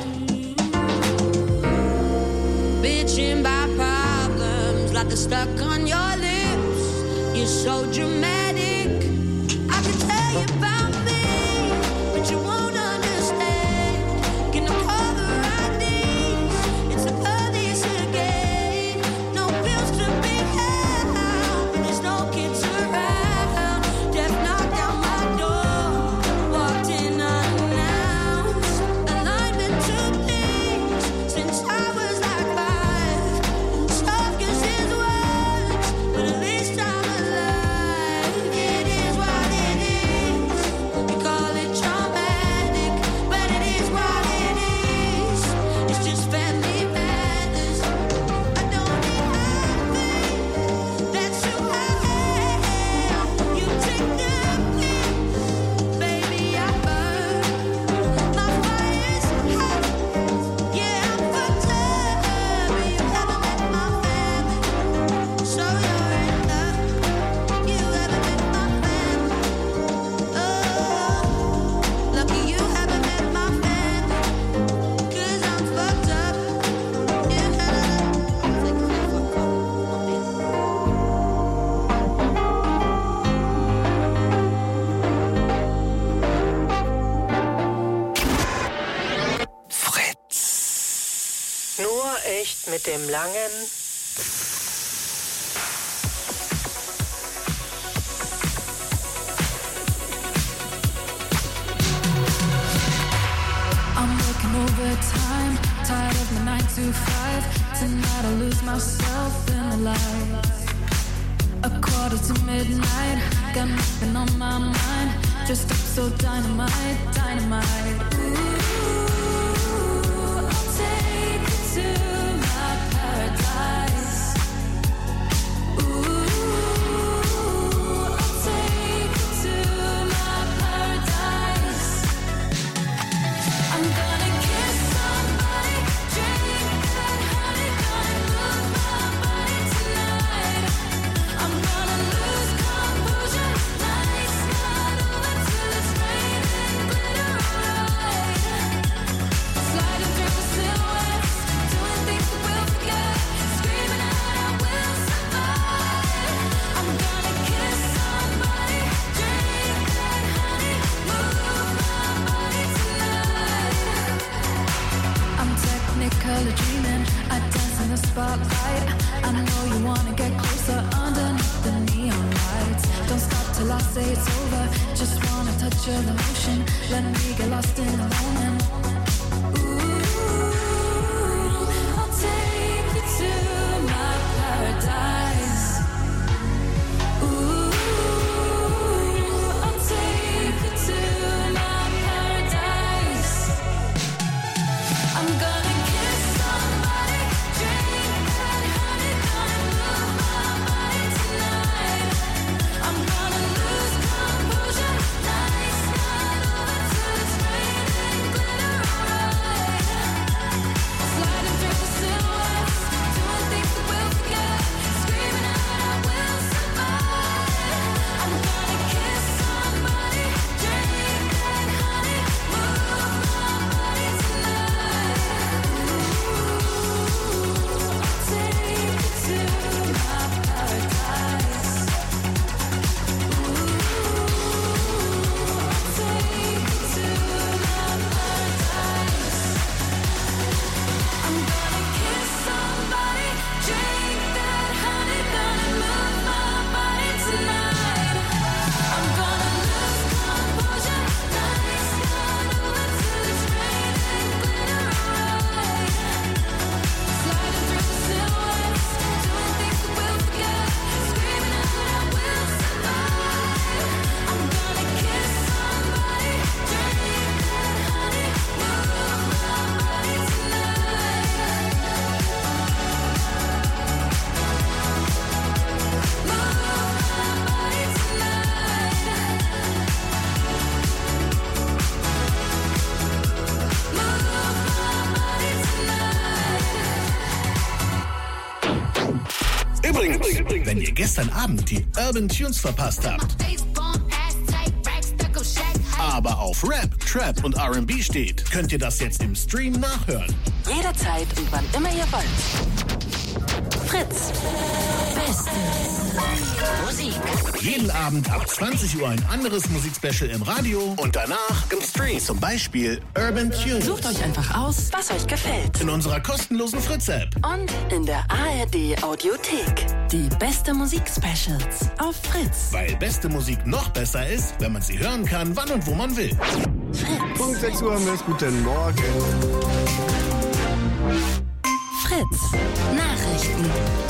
Bitching by problems like they're stuck on your lips. You're so dramatic, I could tell you about me, but you won't understand. Get no caller IDs, it's the police again. No bills to be held, but there's no kids around. Death knocked down my door, walked in unannounced. Alignment to things since I was like 5. Soft 'cause his words, but at least I'm alive. It is what it is. You call it traumatic, but it is what it is. It's just family matters. I don't need happy, that's who I am. You take the piece, baby, I burn. My fire's hot, yeah, I'm fucked up. You haven't met my family, so you're in love. You haven't met my family, oh, lucky you haven't met my family, 'cause I'm fucked up. You Nur echt mit dem langen I'm working overtime, tired of my 9 to 5. Tonight I lose myself in the lights. A quarter to midnight, got nothing on my mind. Dressed up so dynamite, dynamite. Ooh, I'll take you to my paradise. Ooh, I'll take you to my paradise. I'm gonna kiss somebody, drink that honey, gonna move my body tonight. I'm gonna lose composure, nights not over till it's raining glitter, alright. Sliding through the silhouettes, doing things that we'll forget, screaming out I will survive. I'm gonna kiss somebody, drink that honey, move my body tonight. I'm technically dreaming, I dance in the spotlight. I know you wanna get closer underneath the neon lights. Don't stop till I say it's over, just wanna touch your emotion. Let me get lost in the moment. Ooh, I'll take you to my paradise. Ooh, I'll take you to my paradise. I'm gonna kiss somebody, drink that honey, gonna move my body tonight. I'm gonna lose composure, nights not over till it's raining glitter. Übrigens, wenn ihr gestern Abend die Urban Tunes verpasst habt, aber auf Rap, Trap und R&B steht, könnt ihr das jetzt im Stream nachhören. Jederzeit und wann immer ihr wollt. Fritz. Beste Musik. Jeden Abend ab 20 Uhr ein anderes Musikspecial im Radio und danach im Stream. Zum Beispiel Urban Tunes. Sucht euch einfach aus, was euch gefällt. In unserer kostenlosen Fritz-App. Und in der ARD-Audiothek. Die beste Musik-Specials auf Fritz. Weil beste Musik noch besser ist, wenn man sie hören kann, wann und wo man will. Fritz. Punkt 6 Uhr haben wir es. Guten Morgen. Fritz. Nachrichten.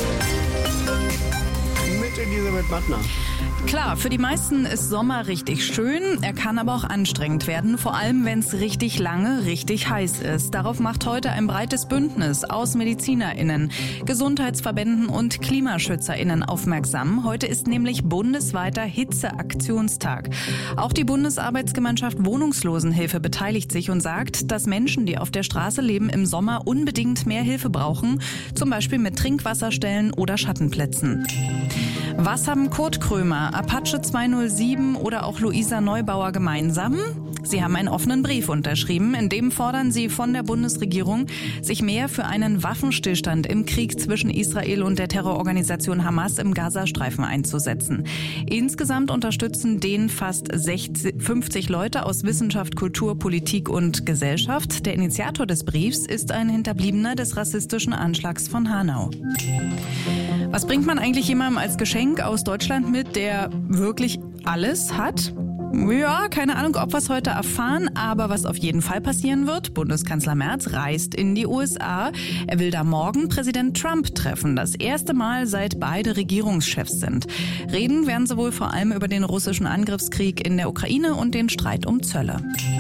Mit Elisabeth Mattner. Klar, für die meisten ist Sommer richtig schön, er kann aber auch anstrengend werden, vor allem wenn es richtig lange, richtig heiß ist. Darauf macht heute ein breites Bündnis aus MedizinerInnen, Gesundheitsverbänden und KlimaschützerInnen aufmerksam. Heute ist nämlich bundesweiter Hitzeaktionstag. Auch die Bundesarbeitsgemeinschaft Wohnungslosenhilfe beteiligt sich und sagt, dass Menschen, die auf der Straße leben, im Sommer unbedingt mehr Hilfe brauchen, zum Beispiel mit Trinkwasserstellen oder Schattenplätzen. Was haben Kurt Krömer, Apache 207 oder auch Luisa Neubauer gemeinsam? Sie haben einen offenen Brief unterschrieben, in dem fordern sie von der Bundesregierung, sich mehr für einen Waffenstillstand im Krieg zwischen Israel und der Terrororganisation Hamas im Gazastreifen einzusetzen. Insgesamt unterstützen den fast 50 Leute aus Wissenschaft, Kultur, Politik und Gesellschaft. Der Initiator des Briefs ist ein Hinterbliebener des rassistischen Anschlags von Hanau. Was bringt man eigentlich jemandem als Geschenk aus Deutschland mit, der wirklich alles hat? Ja, keine Ahnung, ob wir es heute erfahren, aber was auf jeden Fall passieren wird, Bundeskanzler Merz reist in die USA. Er will da morgen Präsident Trump treffen, das erste Mal seit beide Regierungschefs sind. Reden werden sie wohl vor allem über den russischen Angriffskrieg in der Ukraine und den Streit um Zölle.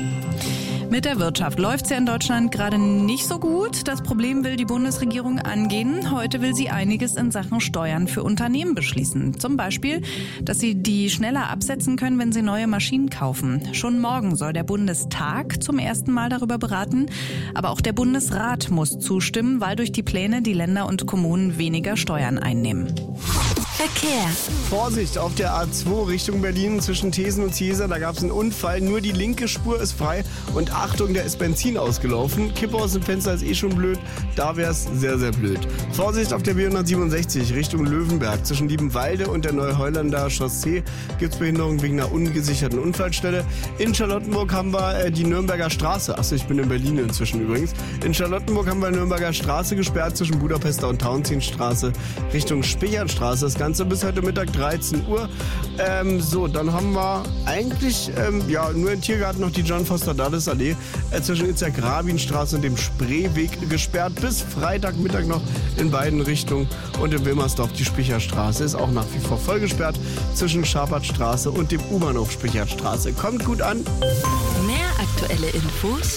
Mit der Wirtschaft läuft's ja in Deutschland gerade nicht so gut. Das Problem will die Bundesregierung angehen. Heute will sie einiges in Sachen Steuern für Unternehmen beschließen. Zum Beispiel, dass sie die schneller absetzen können, wenn sie neue Maschinen kaufen. Schon morgen soll der Bundestag zum ersten Mal darüber beraten. Aber auch der Bundesrat muss zustimmen, weil durch die Pläne die Länder und Kommunen weniger Steuern einnehmen. Verkehr. Vorsicht auf der A2 Richtung Berlin zwischen Thesen und Ziesa. Da gab es einen Unfall. Nur die linke Spur ist frei. Und Achtung, da ist Benzin ausgelaufen. Kippe aus dem Fenster ist schon blöd. Da wäre es sehr, sehr blöd. Vorsicht auf der B167 Richtung Löwenberg. Zwischen Liebenwalde und der Neuheulander Chaussee gibt es Behinderung wegen einer ungesicherten Unfallstelle. In Charlottenburg haben wir die Nürnberger Straße. Achso, ich bin in Berlin inzwischen übrigens. In Charlottenburg haben wir Nürnberger Straße gesperrt zwischen Budapester und Tauentzienstraße Richtung Spichernstraße. Das Ganze bis heute Mittag 13 Uhr. So, dann haben wir eigentlich nur im Tiergarten noch die John Foster Dulles Allee zwischen Itzhak-Rabin-Straße und dem Spreeweg gesperrt. Bis Freitagmittag noch in beiden Richtungen. Und in Wilmersdorf die Spicherstraße ist auch nach wie vor voll gesperrt zwischen Scharpertstraße und dem U-Bahnhof Spicherstraße. Kommt gut an. Mehr aktuelle Infos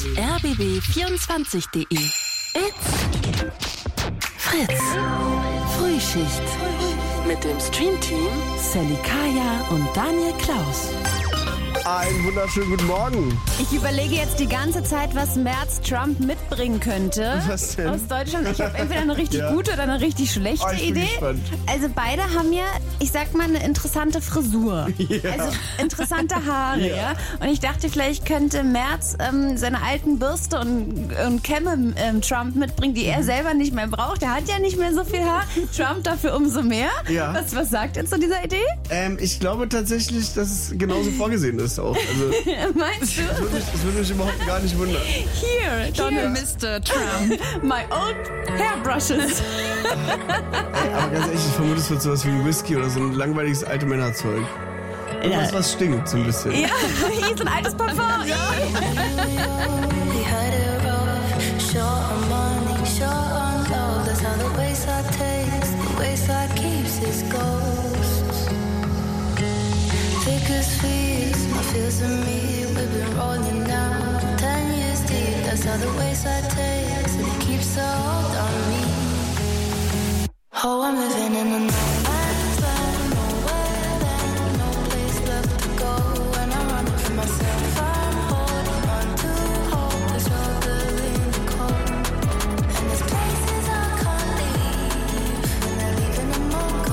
rbb24.de. It's Fritz. Frühschicht. Mit dem Streamteam Sally Kaya und Daniel Klaus. Einen wunderschönen guten Morgen. Ich überlege jetzt die ganze Zeit, was Merz Trump mitbringen könnte. Was denn? Aus Deutschland. Ich habe entweder eine richtig gute oder eine richtig schlechte ich bin Idee. gespannt. Also beide haben ja, ich sag mal, eine interessante Frisur. Ja. Also interessante Haare, ja. Und ich dachte, vielleicht könnte Merz seine alten Bürste und Kämme Trump mitbringen, die er selber nicht mehr braucht. Er hat ja nicht mehr so viel Haar. Trump dafür umso mehr. Ja. Was sagt ihr zu dieser Idee? Ich glaube tatsächlich, dass es genauso vorgesehen ist auch. Also, Meinst du? das würde mich überhaupt gar nicht wundern. Here, Mr. Trump. My old hairbrushes. Aber ganz ehrlich, ich vermute, es wird sowas wie ein Whisky oder so ein langweiliges alte Männerzeug. Irgendwas, was stinkt so ein bisschen. Ja, hier ist ein altes Parfum. Feels in me, we've been rolling now 10 years deep, that's how the wayside takes and it keeps a hold on me. Oh, I'm living in a no man's land, nowhere land, no place left to go. And I'm running from myself, I'm holding on to hope, the struggle in the cold. And there's places I can't leave, and they're leaving a mark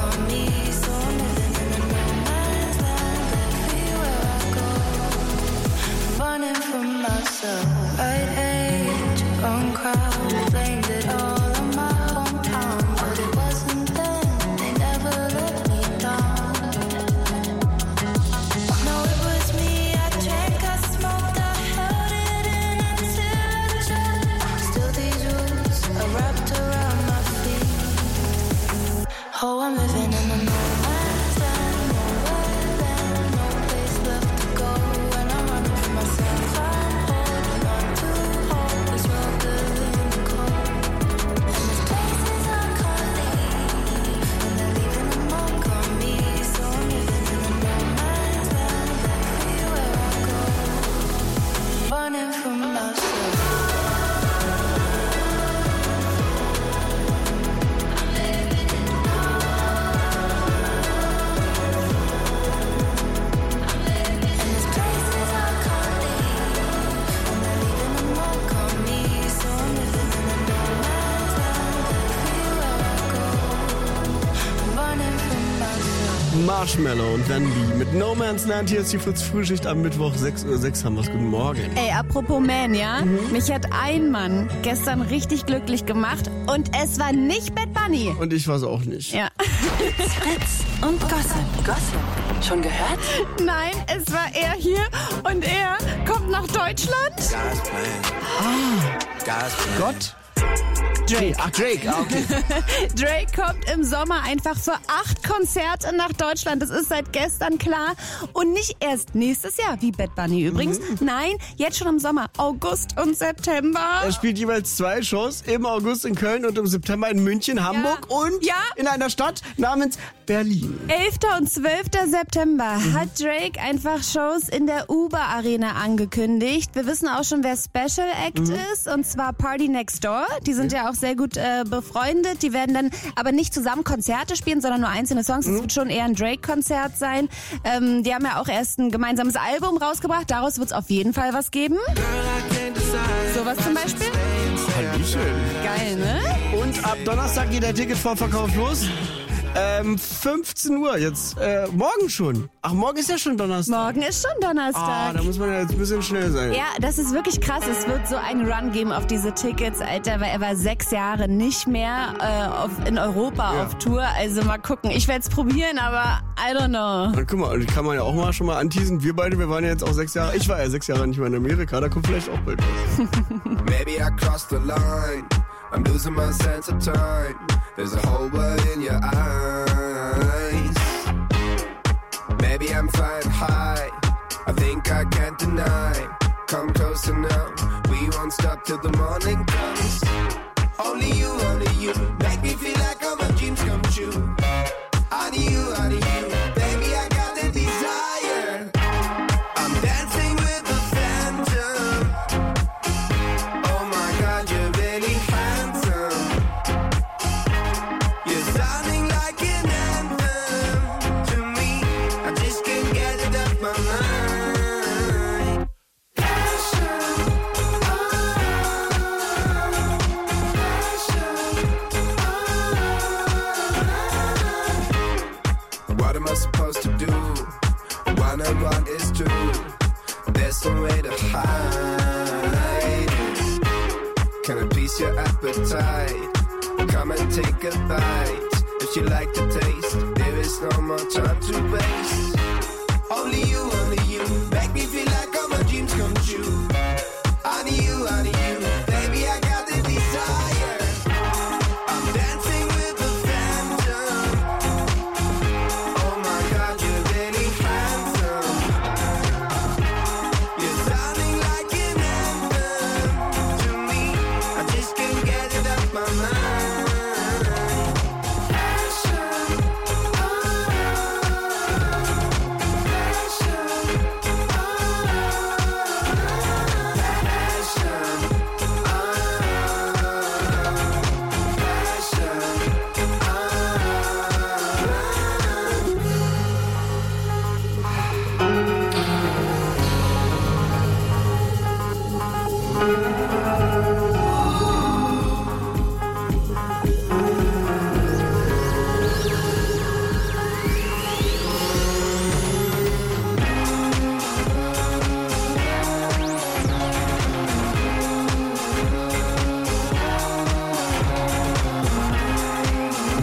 Marshmallow und Van B mit No Man's Land. Hier ist die Fritz-Frühschicht am Mittwoch, 6:06 Uhr haben wir's. Guten Morgen. Ey, apropos Man, ja? Mich hat ein Mann gestern richtig glücklich gemacht und es war nicht Bad Bunny. Und ich war's auch nicht. Ja. Fritz und Gossip. Schon gehört? Nein, es war er hier und er kommt nach Deutschland. Gott? Drake. Ach, Drake, okay. Drake kommt im Sommer einfach für 8 Konzerte nach Deutschland. Das ist seit gestern klar. Und nicht erst nächstes Jahr, wie Bad Bunny übrigens. Nein, jetzt schon im Sommer, August und September. Er spielt jeweils 2 Shows, im August in Köln und im September in München, Hamburg und in einer Stadt namens Berlin. 11. und 12. September hat Drake einfach Shows in der Uber Arena angekündigt. Wir wissen auch schon, wer Special Act ist, und zwar Party Next Door. Die sind ja auch sehr gut befreundet. Die werden dann aber nicht zusammen Konzerte spielen, sondern nur einzelne Songs. Es wird schon eher ein Drake-Konzert sein. Die haben ja auch erst ein gemeinsames Album rausgebracht. Daraus wird es auf jeden Fall was geben. Sowas zum Beispiel. Hallöchen. Geil, ne? Und ab Donnerstag geht der Ticketvorverkauf los. 15 Uhr jetzt. Morgen schon. Ach, morgen ist ja schon Donnerstag. Morgen ist schon Donnerstag. Da muss man ja jetzt ein bisschen schnell sein. Ja, das ist wirklich krass. Es wird so einen Run geben auf diese Tickets, Alter, weil er war 6 Jahre nicht mehr in Europa auf Tour. Also mal gucken. Ich werde es probieren, aber I don't know. Na, guck mal, kann man ja auch mal schon mal anteasen. Wir beide, wir waren ja jetzt auch 6 Jahre. Ich war ja 6 Jahre nicht mehr in Amerika. Da kommt vielleicht auch bald was. Maybe I crossed the line. I'm losing my sense of time. There's a whole world in your eyes. Maybe I'm flying high. I think I can't deny. Come closer now. We won't stop till the morning comes. Only you, make me feel like all my dreams come true. Only you, baby, I got the desire. I'm dancing with the phantom. Oh my God, you're really handsome. You're sounding like an anthem to me. I just can't get it off my mind. What am I supposed to do? 1 and 1 is 2. There's no way to hide. Can I please your appetite? Come and take a bite. If you like the taste, there is no more time to waste. Only you,